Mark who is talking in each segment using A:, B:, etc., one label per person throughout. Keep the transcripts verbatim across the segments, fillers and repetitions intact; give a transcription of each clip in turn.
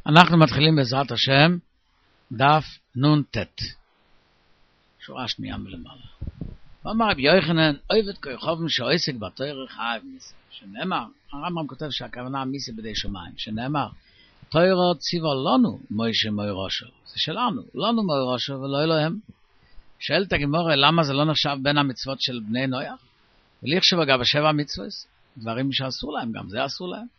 A: אנחנו מתחילים בעזרת השם, דף נון תת, שורה שנייה מלמעלה. ואמר רבי יוחנן, אוהבת כיכובם שעוסק בתורה חייב מיסה. שנאמר, הרמב"ם כותב שהכוונה מיסה בידי שמיים, שנאמר, תורה ציווה לנו מוישה מוירושו. זה שלנו, לנו מוירושו ולא אלוהם. שואלת הגמרא, למה זה לא נחשב בין המצוות של בני נויח? ולכשב אגב השבע מצוות, דברים שאסור להם, גם זה אסור להם.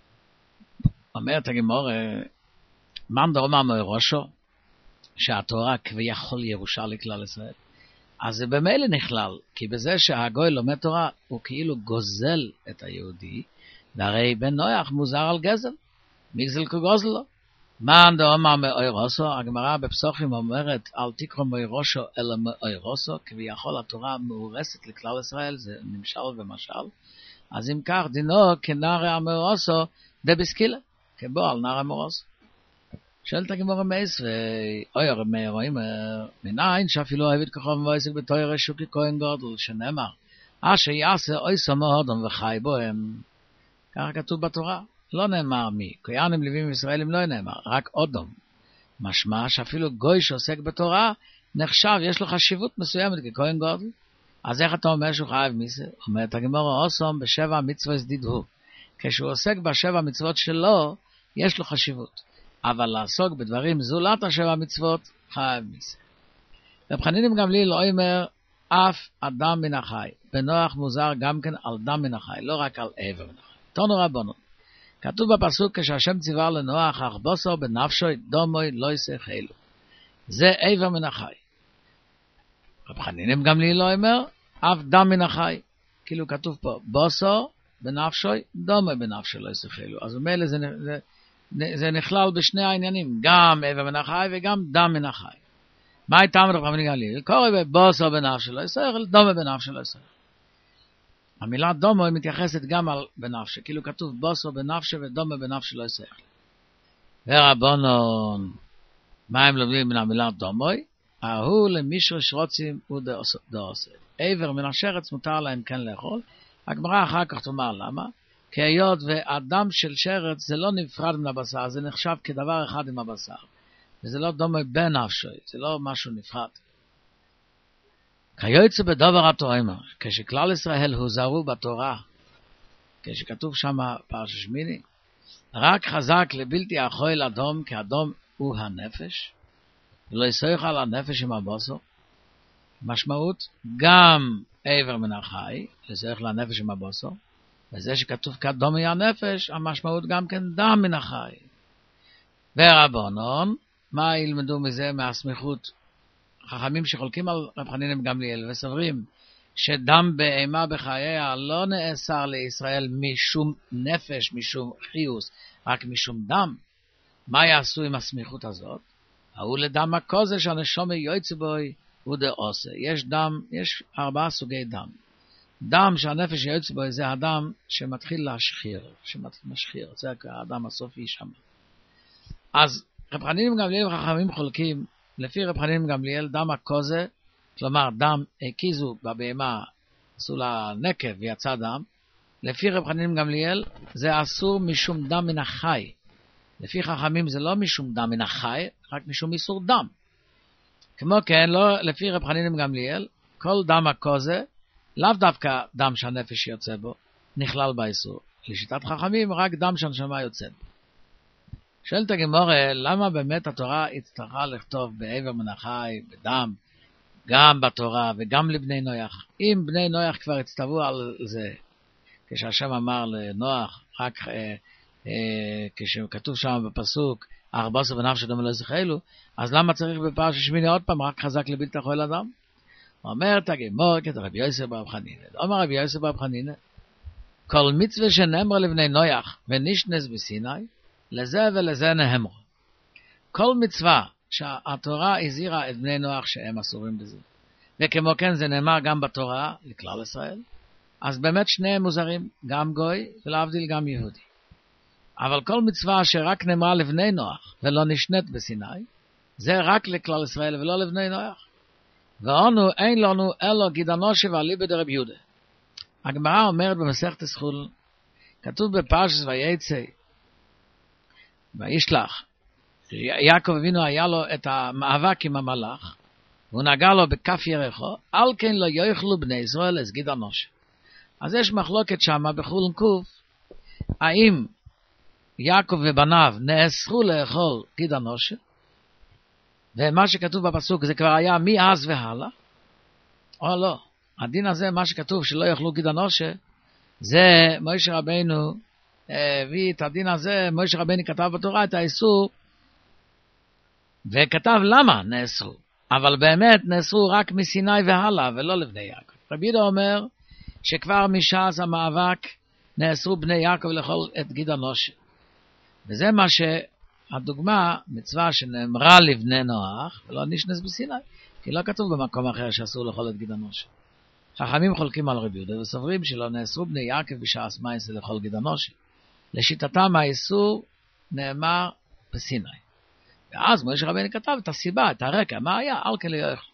A: אומרת הגמרא, מאן דאמר מוירושו, שהתורה כביכול ירושה לכלל ישראל. אז זה במילא נכלל, כי בזה שהגוי לומד תורה, הוא כאילו גוזל את היהודי, והרי בן נויח מוזר על גזל, מגזל כגוזל לו. מאן דאמר מוירושו, הגמרא בפסוחים אומרת, אל תקרא מוירושו אלא מוירושו, כביכול התורה מאורסת לכלל ישראל, זה נמשל ומשל. אז אם כך, דינו כנער המוירושו דבסקילה, כבו על נער המוירושו. שואלת הגמרא מייס, ואויר רואים מניין שאפילו אוהבת כחוב ועסק בתורה שוקי כהן גדול, שנאמר, אשר יעשה עושה מאדם וחי בוהם. ככה כתוב בתורה, לא נאמר מי, כהנים לווים ישראלים לא נאמר, רק אדם. משמע שאפילו גוי שעוסק בתורה, נחשב, יש לו חשיבות מסוימת ככהן גדול. אז איך אתה אומר שהוא חייב מיסה? אומרת הגמרא, אוסום בשבע מצוות דידהו. כשהוא עוסק בשבע מצוות שלו, יש לו חשיבות. אבל לעסוק בדברים זולת השבע מצוות חייב מיסה. רב חנינא בן גמליאל אומר, אף אדם מן החי. בנוח מוזר גם כן על דם מן החי, לא רק על עבר מן החי. תנו רבנו. כתוב בפסוק, כשהשם ציווה לנוח, אך בוסו בנפשוי דומוי לא יסחלו. זה עבר מן החי. רב חנינא בן גמליאל לא אומר, אף דם מן החי. כאילו כתוב פה, בוסו בנפשוי דומוי בנפשוי לא יסחלו. אז מילא זה... זה זה נכלל בשני העניינים, גם עבר מן החי וגם דם מן החי. מה הייתה רב חנינא בן גמליאל? קורא בבוסו בנפשו לא יסחל, דומה בנפשו לא יסחל. המילה דומה מתייחסת גם על בנפשו, כאילו כתוב בוסו בנפשו ודומה בנפשו לא יסחל. ורבונון, מה הם לומדים מן המילה דומה? ההוא למישרש רוצים ודעושה. עבר מן השרץ מותר להם כן לאכול, הגמרא אחר כך תאמר למה? כי היות והדם של שרץ זה לא נפרד מן הבשר, זה נחשב כדבר אחד עם הבשר. וזה לא דומה בנפשו, זה לא משהו נפרד. כיוצא בדבר התורה, כשכלל ישראל הוזהרו בתורה, כשכתוב שם פרשת שמיני, רק חזק לבלתי אכול אדום, כי אדום הוא הנפש, ולא יסוך על הנפש עם הבוסו. משמעות, גם עבר מן החי, לסוך לנפש עם הבוסו, וזה שכתוב כדומי הנפש, המשמעות גם כן דם מן החי. ורבונון, מה ילמדו מזה מהסמיכות? חכמים שחולקים על רב חנינא בן גמליאל וסוברים שדם בהמה בחייה לא נאסר לישראל משום נפש, משום חיוס, רק משום דם. מה יעשו עם הסמיכות הזאת? ההוא לדם הכוזר שהנשום יוצא בוי ודעושה. יש דם, יש ארבעה סוגי דם. דם שהנפש יוצא בו זה הדם שמתחיל להשחיר, שמשחיר, זה האדם הסופי שם. אז רב חנינא בן גמליאל וחכמים חולקים, לפי רב חנינא בן גמליאל, דם הכוזה, כלומר דם הקיזו בבהמה, עשו לה נקב ויצא דם, לפי רב חנינא בן גמליאל זה אסור משום דם מן החי. לפי חכמים זה לא משום דם מן החי, רק משום איסור דם. כמו כן, לא, לפי רב חנינא בן גמליאל, כל דם הכוזה, לאו דווקא דם שהנפש יוצא בו, נכלל באיסור. לשיטת חכמים, רק דם שהנשמה יוצא בו. שואלת הגמרא, למה באמת התורה הצטרכה לכתוב בעבר מן החי, בדם, גם בתורה וגם לבני נויח? אם בני נויח כבר הצטוו על זה, כשהשם אמר לנוח, רק אה, אה, כשכתוב שם בפסוק, אך בוסו בנפשו דומה לא יסחלו, אז למה צריך בפרשת שמיני עוד פעם, רק חזק לבלתי אכול אדם? אומרת הגמרא כתוב רבי יוסף בר חנינא. אומר רבי יוסף בר חנינא, כל מצווה שנאמרה לבני נויח ונשנס בסיני, לזה ולזה נאמרה. כל מצווה שהתורה הזהירה את בני נויח שהם אסורים בזה. וכמו כן זה נאמר גם בתורה לכלל ישראל. אז באמת שניהם מוזרים, גם גוי ולהבדיל גם יהודי. אבל כל מצווה שרק נאמרה לבני נויח ולא נשנית בסיני, זה רק לכלל ישראל ולא לבני נויח. ואנו אין לנו אלו גידנו שבעלי בדרב יהודה. הגמרא אומרת במסכת סחול, כתוב בפרשת ויצא, וישלח, יעקב אבינו היה לו את המאבק עם המלאך, והוא נגע לו בכף ירחו, על כן לא יאכלו בני ישראל את גיד אנושה. אז יש מחלוקת שם בחולין קוף, האם יעקב ובניו נאסרו לאכול גיד אנושה, ומה שכתוב בפסוק זה כבר היה מאז והלאה, או לא. הדין הזה, מה שכתוב שלא יאכלו גיד אנושה, זה משה רבינו הביא את הדין הזה, משה רבינו כתב בתורה את האיסור, וכתב למה נאסרו, אבל באמת נאסרו רק מסיני והלאה, ולא לבני יעקב. רבי יהודה אומר שכבר משאז המאבק נאסרו בני יעקב לאכול את גיד אנושה. וזה מה שהדוגמה, מצווה שנאמרה לבני נוח, ולא נשנס בסיני, כי לא כתוב במקום אחר שאסור לאכול את גיד אנושה. חכמים חולקים על רבי יהודה וסוברים שלא נאסרו בני יעקב בשעס מייסה לאכול גיד אנושה. לשיטתם האיסור נאמר בסיני. ואז משה רבינו כתב את הסיבה, את הרקע, מה היה? על כן לא יאכלו.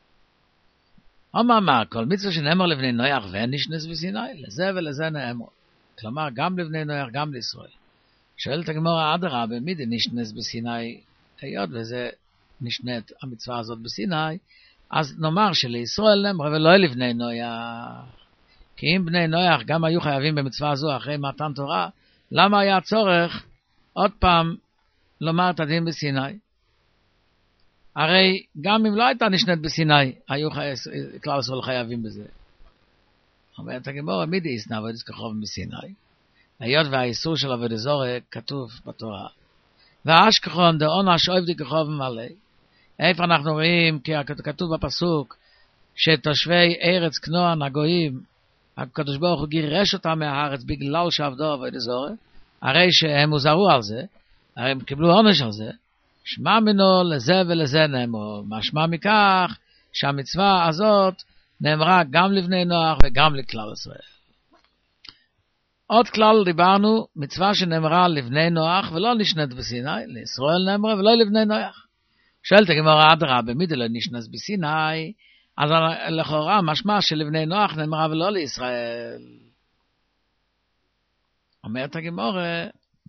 A: אמר מה, כל מצווה שנאמר לבני נוח ואין נשנס בסיני, לזה ולזה נאמר. כלומר, גם לבני נוח, גם לישראל. שואלת הגמרא, אדרבה, מי נשנס בסיני? היות וזה נשנית המצווה הזאת בסיני, אז נאמר שלישראל נאמר ולא לבני נוח. כי אם בני נוח גם היו חייבים במצווה הזו אחרי מתן תורה, למה היה צורך עוד פעם לומר את הדין בסיני? הרי גם אם לא הייתה נשנית בסיני, היו חי... כלל ישראל חייבים בזה. אומרת הגמרא, מי דאיסנא עבודת כוכב בסיני? היות והאיסור של עבודת זרה כתוב בתורה. והאשכחון דעונש עבדי כוכב מלא. איפה אנחנו רואים, כי כתוב בפסוק, שתושבי ארץ כנען הגויים, הקדוש ברוך הוא גירש אותם מהארץ בגלל שעבדו עבודת זרה, הרי שהם הוזהרו על זה, הרי הם קיבלו עונש על זה, שמע מנו לזה ולזה נאמר, משמע מכך שהמצווה הזאת נאמרה גם לבני נוח וגם לכלל ישראל. עוד כלל דיברנו, מצווה שנאמרה לבני נוח ולא נשנית בסיני, לישראל נאמרה ולא לבני נוח. שואלת הגמרא, אדרבה, מי דלא נשנס בסיני? אז לכאורה משמע שלבני נוח נאמרה ולא לישראל. אומרת הגמרא,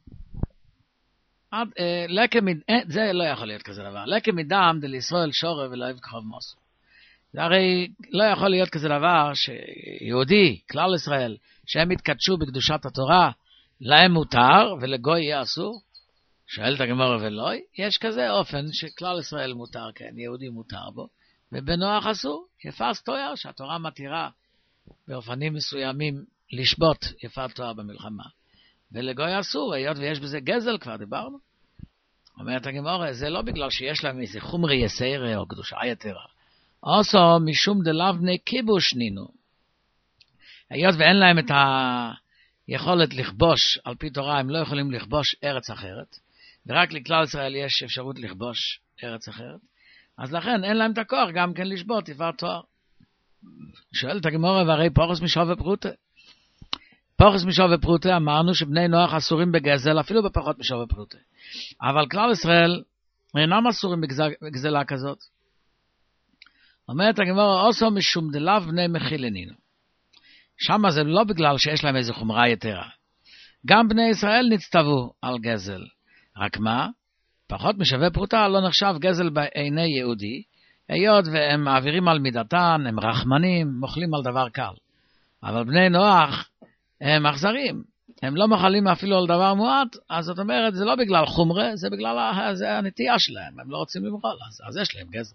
A: זה לא יכול להיות כזה דבר. לקם מדם דלישראל שורה ולא יבכחוב מוסו. זה הרי לא יכול להיות כזה דבר שיהודי, כלל ישראל, שהם יתקדשו בקדושת התורה, להם מותר ולגוי יהיה אסור. שואלת הגמרא ולא, יש כזה אופן שכלל ישראל מותר, כן, יהודי מותר בו, ובנוח אסור. יפס תואר שהתורה מתירה באופנים מסוימים לשבות יפת תואר במלחמה. ולגוי אסור, היות ויש בזה גזל, כבר דיברנו. אומרת הגמרא, זה לא בגלל שיש להם איזה חומרי יסיירה או קדושה יתרה. also משום דלאו בני כיבוש נינו. היות ואין להם את היכולת לכבוש על פי תורה, הם לא יכולים לכבוש ארץ אחרת, ורק לכלל ישראל יש אפשרות לכבוש ארץ אחרת, אז לכן אין להם את הכוח גם כן לשבות יפת תואר. שואלת הגמרא, והרי פורס משוב ופרוטה. פורס משוב ופרוטה אמרנו שבני נוח אסורים בגזל, אפילו בפחות משוב ופרוטה. אבל כלל ישראל אינם אסורים בגזלה כזאת. אומרת הגמרא, עושו משום דלאו בני מחילנינו. שם זה לא בגלל שיש להם איזו חומרה יתרה. גם בני ישראל נצטוו על גזל. רק מה? פחות משווה פרוטה לא נחשב גזל בעיני יהודי, היות והם מעבירים על מידתן, הם רחמנים, מוכלים על דבר קל. אבל בני נוח הם אכזרים, הם לא מוכלים אפילו על דבר מועט, אז זאת אומרת, זה לא בגלל חומרה, זה בגלל זה הנטייה שלהם, הם לא רוצים למחול, אז, אז יש להם גזל.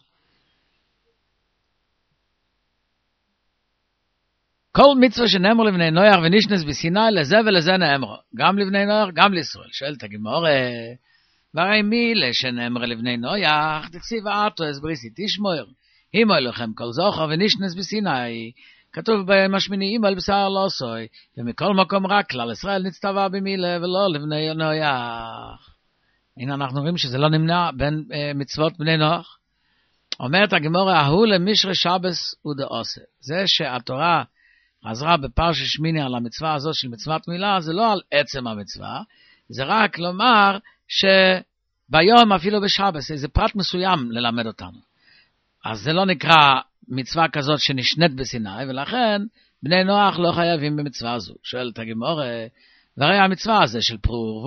A: כל מצווה שנאמר לבני נוח ונשנס בסיני, לזה ולזה נאמר, גם לבני נוח, גם לישראל. שואלת הגמרא, והרי מי שנאמר לבני נוח, תקציב האטו הסבריסי תשמור, הימו לכם כל זוכר ונשנס בסיני, כתוב במשמיני אימו על בשר לא עשוי, ומכל מקום רק כלל ישראל נצטווה במילה ולא לבני נוח. הנה אנחנו רואים שזה לא נמנע בין uh, מצוות בני נוח. אומרת הגמרא, ההוא למשרה שבס ודעושה. זה שהתורה חזרה בפרשת שמיני על המצווה הזאת של מצוות מילה, זה לא על עצם המצווה, זה רק לומר שביום אפילו בשבס, איזה פרט מסוים ללמד אותנו. אז זה לא נקרא מצווה כזאת שנשנית בסיני, ולכן בני נוח לא חייבים במצווה הזו. שואלת הגמרא, והרי המצווה הזה של פרו ורבו,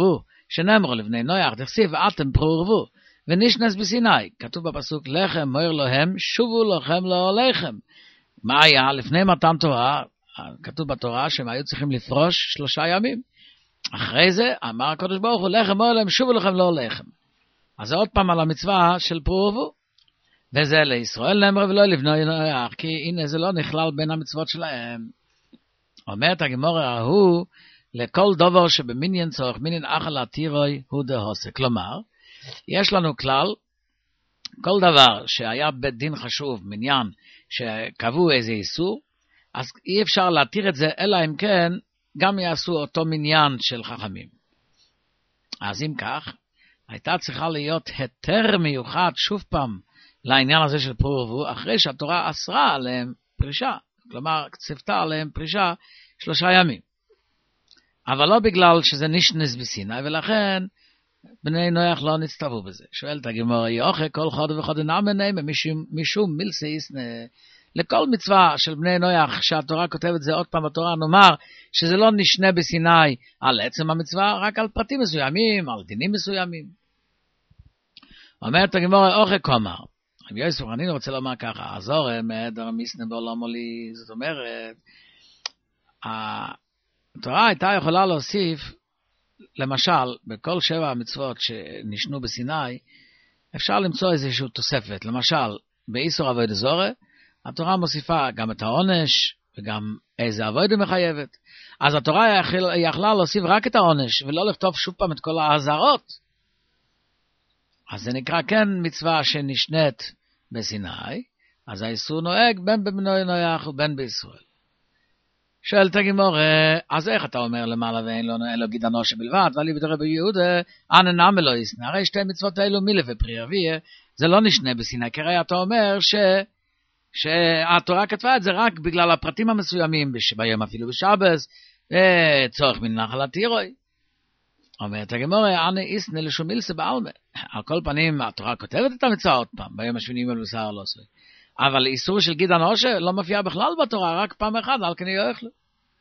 A: שנאמרו לבני נויח, דכסיב ואתם פרו ונשנס בסיני. כתוב בפסוק, לחם מויר להם, שובו לכם לא לחם. מה היה? לפני מתן תורה, כתוב בתורה שהם היו צריכים לפרוש שלושה ימים. אחרי זה אמר הקדוש ברוך הוא, לחם מויר להם, שובו לכם לא לחם. אז זה עוד פעם על המצווה של פרו ורבו. וזה לישראל נאמר ולא לבני נויח, כי הנה זה לא נכלל בין המצוות שלהם. אומרת הגמרא ההוא, לכל דבר שבמניין צורך, מניין אכל עתירוי הוא דהוסק. כלומר, יש לנו כלל, כל דבר שהיה בית דין חשוב, מניין, שקבעו איזה איסור, אז אי אפשר להתיר את זה, אלא אם כן, גם יעשו אותו מניין של חכמים. אז אם כך, הייתה צריכה להיות היתר מיוחד, שוב פעם, לעניין הזה של פרו ורבו, אחרי שהתורה אסרה עליהם פרישה, כלומר, ציוותה עליהם פרישה שלושה ימים. אבל לא בגלל שזה נשנס בסיני, ולכן בני נויח לא נצטוו בזה. שואלת הגמרא, יאכל כל חודש וחודש נאמני משום, משום מילסי יסנה. לכל מצווה של בני נויח שהתורה כותבת זה עוד פעם בתורה, נאמר שזה לא נשנה בסיני על עצם המצווה, רק על פרטים מסוימים, על דינים מסוימים. אומרת הגמרא, אוכל כומר. רבי יוסף אני רוצה לומר ככה, הזורם, דר מיסנה בעולם עלי, זאת אומרת, התורה הייתה יכולה להוסיף, למשל, בכל שבע המצוות שנשנו בסיני, אפשר למצוא איזושהי תוספת. למשל, באיסור עבודה זרה, התורה מוסיפה גם את העונש, וגם איזה עבודה מחייבת. אז התורה יכלה להוסיף רק את העונש, ולא לכתוב שוב פעם את כל האזהרות. אז זה נקרא כן מצווה שנשנית בסיני, אז האיסור נוהג בין בבני נויח ובין בישראל. שואלת הגמרא, אז איך אתה אומר למעלה ואין לו, לו גיד אנושה בלבד, ואלי בתור רבי יהודה, אנא נמי לא ישנא, הרי שתי מצוות האלו מילה ופרי אביה, זה לא נשנה בסיני, כי הרי אתה אומר ש, שהתורה כתבה את זה רק בגלל הפרטים המסוימים, ביום אפילו בשבס, צורך מן נחל עתירוי. אומרת הגמרא, אנא ישנא לשום מילסה בעלמא. על כל פנים, התורה כותבת את המצווה עוד פעם, ביום השביעי על בשר לא עשוי. אבל איסור של גיד אנושה לא מופיע בכלל בתורה, רק פעם אחת, על כן יאכלו.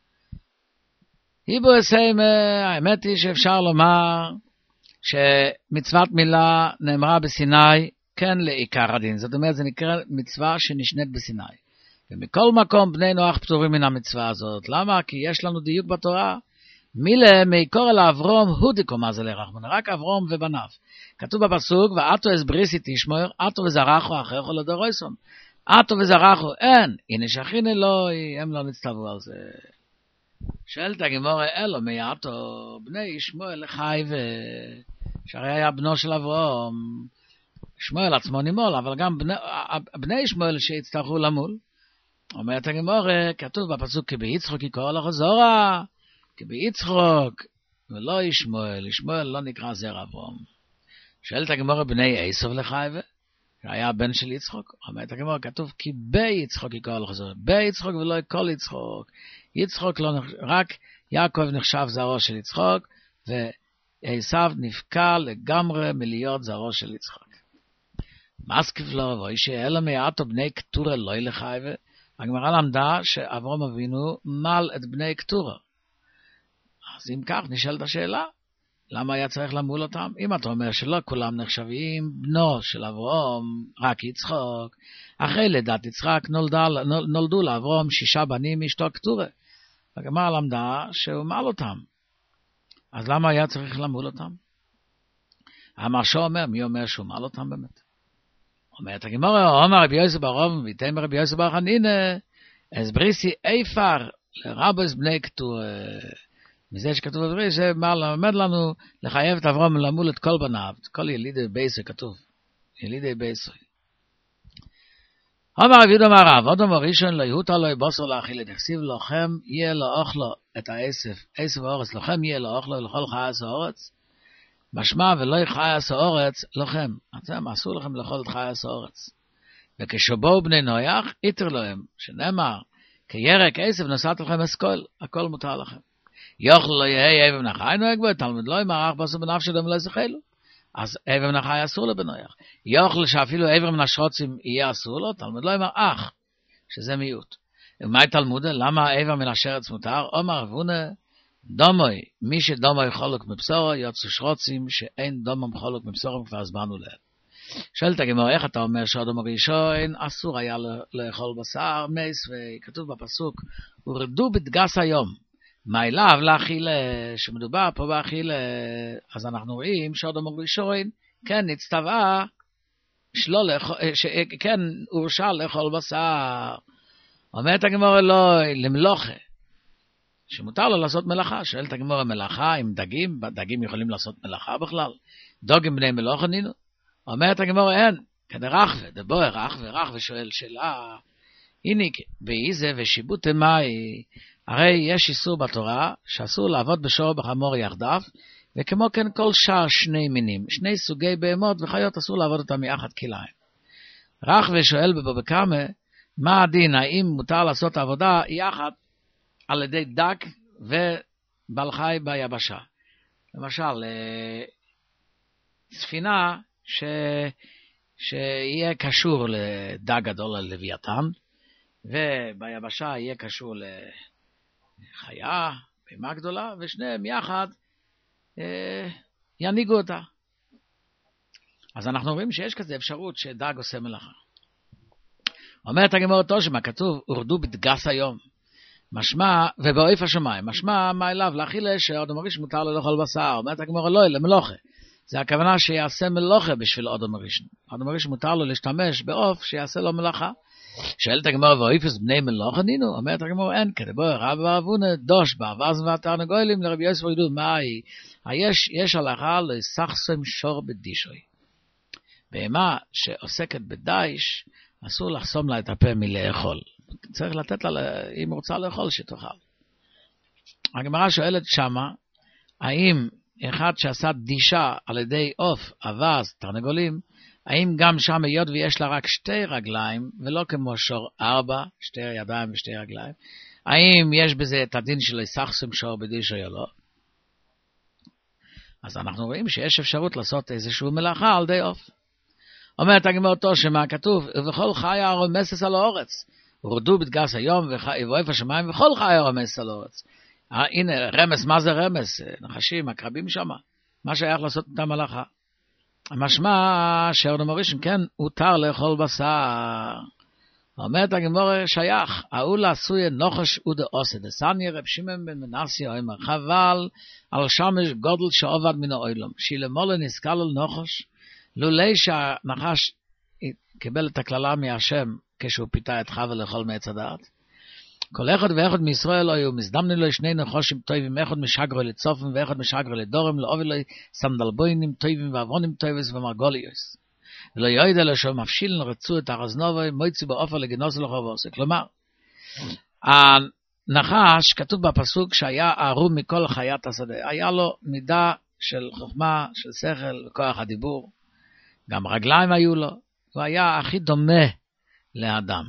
A: היבו הסיים, האמת היא שאפשר לומר שמצוות מילה נאמרה בסיני, כן לעיקר הדין. זאת אומרת, זה נקרא מצווה שנשנית בסיני. ומכל מקום בני נוח פטורים מן המצווה הזאת. למה? כי יש לנו דיוק בתורה. מילה מעיקור אל אברום הוא דקומה זה לרחמון, רק אברום ובניו. כתוב בפסוק, ואתו אז בריסי תשמור, אתו וזרחו אחריך לדורייסון. אתו וזרחו, אין, הנה שכין אלוהי, הם לא נצטוו על זה. שואלת הגמרא, אלו מייתו, בני שמואל חי ו... שהרי היה בנו של אברום, שמואל עצמו נימול, אבל גם בני, בני שמואל שהצטרכו למול. אומרת הגמרא, כתוב בפסוק, כי ביצחוק יקרא לך זורה, כי ביצחוק, ולא ישמואל, ישמואל לא נקרא זרע אברום. שואלת הגמרא, בני עשו לחי ו... שהיה הבן של יצחוק. אומרת הגמרא, כתוב, כי ביצחוק יקרא לך זורה, ביצחוק ולא כל יצחוק. יצחוק לא נחשב, רק יעקב נחשב זרעו של יצחוק, ועשיו נפקע לגמרי מלהיות זרעו של יצחוק. מסקיף לו, ואישי אלא מעטו בני קטורה לא ילחי, והגמרא למדה שאברהם אבינו מל את בני קטורה. אז אם כך נשאלת השאלה, למה היה צריך למול אותם? אם אתה אומר שלא כולם נחשבים בנו של אברהם, רק יצחוק, אחרי לידת יצחק נולדה, נולדו לאברהם שישה בנים מאשתו קטורה. הגמרא למדה שהוא מל אותם. אז למה היה צריך למול אותם? המרשו אומר, מי אומר שהוא מל אותם באמת? אומרת הגמרא, אומר רבי יוסף בר רב, ויתאמר רבי יוסף בר חנינא, אז בריסי איפר לרבוס בני קטורה. מזה שכתוב בבריס, זה מלמד לנו לחייב את אברהם למול את כל בניו, את כל ילידי בייסו כתוב, ילידי בייסו. אומר רבי יהודה אמר רב, עוד אמר ראשון לא יהות עלוי בוסר לאכילה, דכסיב לכם יהיה לאוכלו את העשף, עשף האורץ, לכם יהיה לאוכלו לכל חייס האורץ, משמע ולא חייס האורץ לכם, אתם אסור לכם לאכול את חייס האורץ. וכשבואו בני נויח, איתר להם, שנאמר, כירק עשף נשאת לכם אסכול, הכל מותר לכם. יאכל לא יהיה אבם נחי נוהג בו, תלמוד לא ימרח בסו בנפשו דם לא זכלו. אז אבם נחי אסור לו בנויח. יאכל שאפילו אבם נשרוצים יהיה אסור לו, תלמוד לא ימרח, שזה מיעוט. ומאי תלמודה, למה אבם מן השרץ מותר? אומר אבונה, דומוי, מי שדומוי חולק מבשורו, יוצא שרוצים שאין דומם חולק מבשורו, כבר הסברנו להם. שואלת הגמרא, איך אתה אומר שאדם הראשון אסור היה לאכול בשר מייס, וכתוב בפסוק, ורדו בדגס היום, מה אליו להאכיל, שמדובר פה בהאכיל, אז אנחנו רואים שאדם הראשון כן נצטווה, שכן הורשה לאכול בשר. אומרת הגמרא לא, למלוכה, שמותר לו לעשות מלאכה. שואלת הגמרא, מלאכה עם דגים, דגים יכולים לעשות מלאכה בכלל? דוגים בני מלאכה נינו? אומרת הגמרא, אין, כדרחווה, דבוי רחווה, רחווה שואל שאלה, הנה באיזה ושיבוטי מאי, הרי יש איסור בתורה, שאסור לעבוד בשור בחמור יחדיו, וכמו כן כל שאר שני מינים, שני סוגי בהמות וחיות אסור לעבוד אותם יחד כליים. רחווה שואל בבבא קמא, מה הדין, האם מותר לעשות עבודה יחד על ידי דג ובעל חי ביבשה? למשל, ספינה ש... שיהיה קשור לדג גדול ללוויתן, וביבשה יהיה קשור לחיה, בהמה גדולה, ושניהם יחד אה, יניגו אותה. אז אנחנו רואים שיש כזה אפשרות שדג עושה מלאכה. אומרת הגמרא תושבע, כתוב, הורדו בדגס היום. משמע, ובעוף השמיים, משמע מה אליו להאכילה שאדם הראשון מותר לו לאכול בשר. אומרת הגמרא לא, למלוכה. זה הכוונה שיעשה מלאכה בשביל אדם הראשון. אדם הראשון מותר לו להשתמש בעוף שיעשה לו מלאכה. שואלת הגמרא, ועופס בני מלאכה נינו? אומרת הגמרא, אין כדי, בואי רב ואבונה, דוש באבז והתרנגולים לרבי יוסף ידעו, מה היא? יש, יש הלכה לסחסם שור בדישוי. בהמה שעוסקת בדייש, אסור לחסום לה את הפה מלאכול. צריך לתת לה, אם רוצה לאכול, שתאכל. הגמרא שואלת שמה, האם אחד שעשה דישה על ידי עוף, אבז, תרנגולים, האם גם שם היות ויש לה רק שתי רגליים, ולא כמו שור ארבע, שתי ידיים ושתי רגליים, האם יש בזה את הדין של סחסום שור בדישוי או לא? אז אנחנו רואים שיש אפשרות לעשות איזשהו מלאכה על ידי עוף. אומרת הגמרא תושבע, כתוב, ובכל חיה הרומסת על הארץ, ורדו בדגס היום ובעוף השמיים, וכל חיה הרומסת על הארץ. הנה, רמס, מה זה רמס? נחשים, עקרבים שם. מה שייך לעשות את המלאכה? המשמע שאדם הראשון כן הותר לאכול בשר. אומרת הגמרא שייך, האול עשוי נחש ודעושה, דסניא רב שמעון בן מנסיה אומר, חבל על שמש גודל שעובד מן העולם, שלמעלה נזכר על נחש, לולי שהנחש קיבל את הכללה מהשם כשהוא פיתה את חווה לאכול מעץ הדעת. כל אחד ואחד מישראל היו מזדמנים לו שני נחשים טובים, אחד משגרו לצופם ואחד משגרו לדורם, לאובי לו סנדלבוינים טובים ועברונים טובים ומרגוליוס. ולא יוידע לו שהוא מפשילן רצו את הרזנובי, מויצי באופר לגנוס ולחובוסי. כלומר, הנחש כתוב בפסוק שהיה ערום מכל חיית השדה. היה לו מידה של חוכמה, של שכל וכוח הדיבור. גם רגליים היו לו. הוא היה הכי דומה לאדם.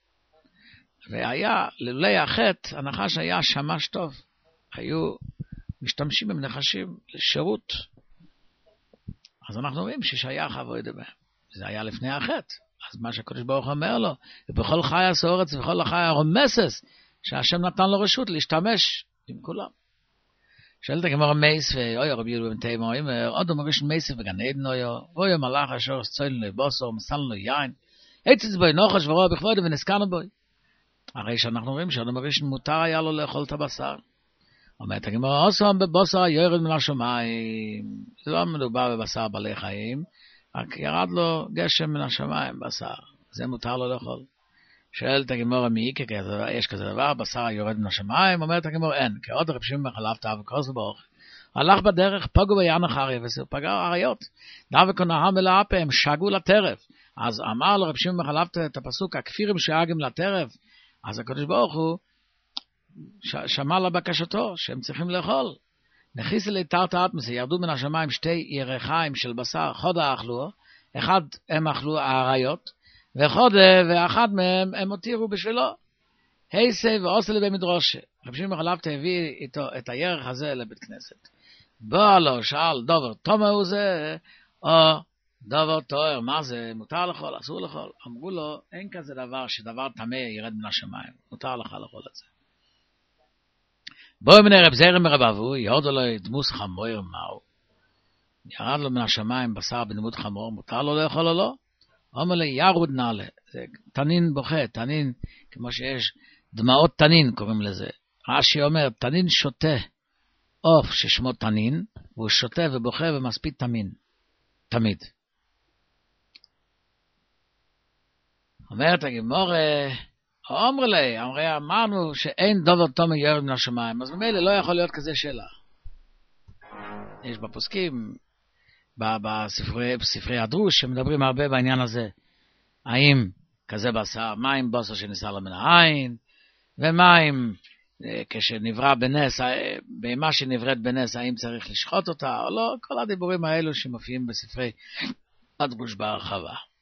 A: והיה, לולי החטא, הנחש היה שמש טוב. היו משתמשים עם נחשים לשירות. אז אנחנו רואים ששייך עבודה בהם. זה היה לפני החטא. אז מה שהקדוש ברוך אומר לו, ובכל חיה סורץ ובכל החיה רומסס, שהשם נתן לו רשות להשתמש עם כולם. שואלת הגמרא מייס, ואוי רבי יהודה בן תימא, אומר, עוד אומר ראשון מייס וגן עדן אויו, ואוי מלאך אשר צוילן לבוסר, מסלן לו יין, עצץ בוי נוחש ורוע בכבודו ונזכרנו בוי. הרי שאנחנו רואים שעוד אומר ראשון מותר היה לו לאכול את הבשר. אומרת הגמרא, אוסם בבוסר יורד מן השמיים. זה לא מדובר בבשר בעלי חיים, רק ירד לו גשם מן השמיים בשר. זה מותר לו לאכול. שואלת הגמרא מי, יש כזה דבר, בשר יורד מן השמיים, אומרת הגמרא אין, כי עוד רב שמעון מחלף תאו וכוס באוכל. הלך בדרך, פגעו ביען אחרי, ופגעו אריות. דבקו נהם אל האפה, הם שגו לטרף. אז אמר לרב שמעון מחלף את הפסוק, הכפירים שאגים לטרף. אז הקדוש ברוך הוא שמע לבקשתו, שהם צריכים לאכול. נכיס אלי תרתעת מזה, ירדו מן השמיים שתי ירחיים של בשר, חודה אכלו, אחד הם אכלו האריות, וחודה ואחד מהם הם הותירו בשבילו. היסי ועושה לבית מדרושה. רב שמעון מחלף הביא איתו את הירח הזה לבית כנסת. בא לו, שאל, דובר, תומר הוא זה, או דובר תואר, מה זה, מותר לאכול, אסור לאכול? אמרו לו, אין כזה דבר שדבר טמא ירד מן השמיים, מותר לך לאכול את זה. בואו מן רב זרם מרב אבוי, יורדו לו דמוס חמור מהו. ירד לו מן השמיים בשר בדמות חמור, מותר לו לאכול או לא? אומר לי, ירוד נעלה. זה תנין בוכה, תנין, כמו שיש דמעות תנין קוראים לזה. רש"י אומר, תנין שותה עוף ששמו תנין, והוא שותה ובוכה ומספיד תמין. תמיד. אומרת הגמרא, אומר לי, אמרנו שאין דובר תומר יורד מן השמיים, אז ממילא לא יכול להיות כזה שאלה. יש בפוסקים, בספרי, בספרי הדרוש, שמדברים הרבה בעניין הזה. האם כזה בשר, מים בוסר שניסה לו מן העין, ומים כשנברא בנס, בהמה שנבראת בנס, האם צריך לשחוט אותה או לא, כל הדיבורים האלו שמופיעים בספרי הדרוש בהרחבה.